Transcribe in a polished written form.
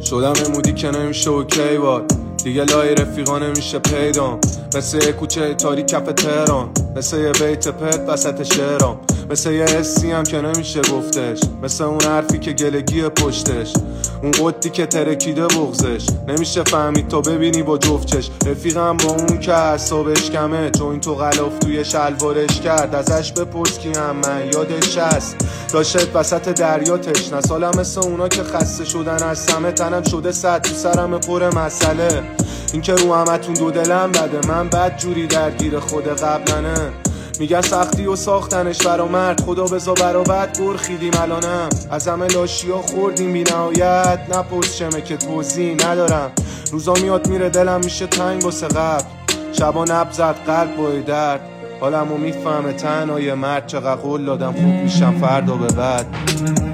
شدم نمودی که نمیشه اوکی باد دیگه، لای رفیقا نمیشه پیدام، مثل یه کوچه تاریک کف تهران، مثل یه بیت پت وسط شعرام، مثل یه حسی هم که نمیشه گفتش، مثل اون حرفی که گلگی پشتش، اون قدی که ترکیده بغزش، نمیشه فهمید تو ببینی با جفتش. رفیقم با اون که حسابش کمه، چون تو غلاف توی شلوارش کرد، ازش بپرس کی هم من یادش هست، داشت وسط دریا تشنه سالم، مثل اونا که خسته شدن از سمه، تنم شده سد تو سرم پر مسئله، این که رو همتون دو دلم بده، من بد جوری درگیر خود قبلنه، میگن سختی و ساختنش برا مرد، خدا بزا برابد گرخیدیم الانم، از همه لاشیا خوردیم بی نهایت، نپرس چمه که توضیح ندارم، روزا میاد میره دلم میشه تنگ واسه قبل، شبا نبزد قلب بای درد، حالمو میفهمه تنها یه مرد، چقدر قول دادم خوب میشم فردا به بعد.